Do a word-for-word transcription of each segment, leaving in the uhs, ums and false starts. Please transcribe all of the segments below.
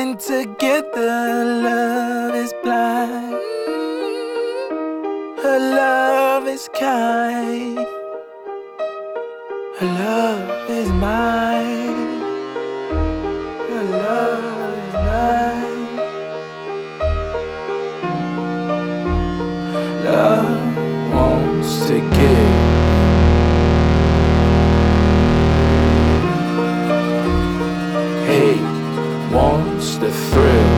and together love is blind. Her love is kind. Her love is mine. Her love is mine. Love wants to give. Hate wants the thrill.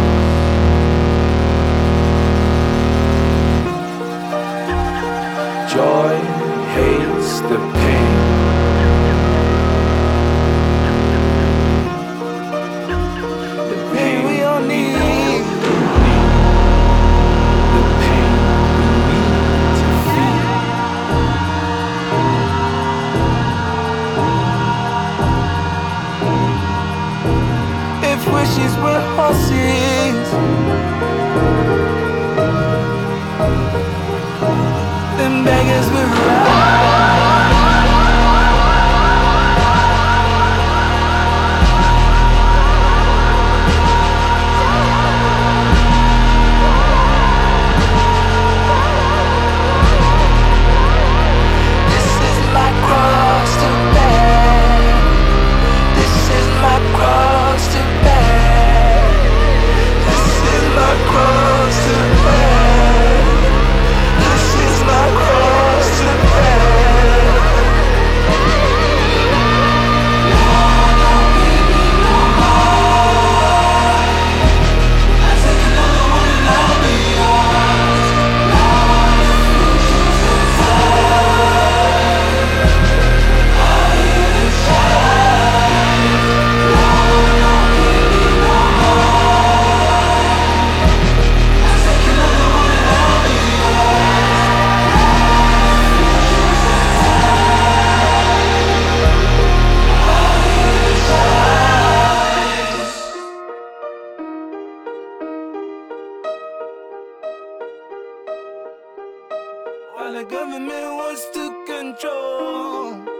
Joy hates the pain. The pain we all need. The pain we need to feel. If wishes were horses, then beggars would ride. This is my cross to bear. This is my cross to bear. This is my cross to bear. This is my cross to bear. Lord, don't give me no more. I take another one and I'll be yours. Lord, the future's inside. I hear the shine. Lord, don't give me no more. I take another one and I'll be while the government wants to control.